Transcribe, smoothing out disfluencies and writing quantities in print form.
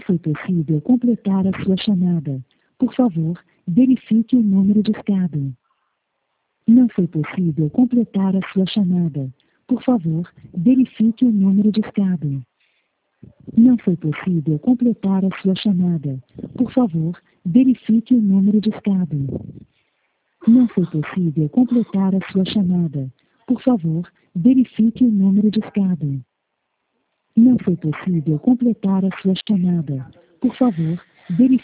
foi possível completar a sua chamada. Por favor, verifique o número discado. Não foi possível completar a sua chamada. Por favor, verifique o número discado. Não foi possível completar a sua chamada. Por favor, verifique o número discado. Não foi possível completar a sua chamada. Por favor, verifique o número discado. Não foi possível completar a sua chamada. Por favor, verifique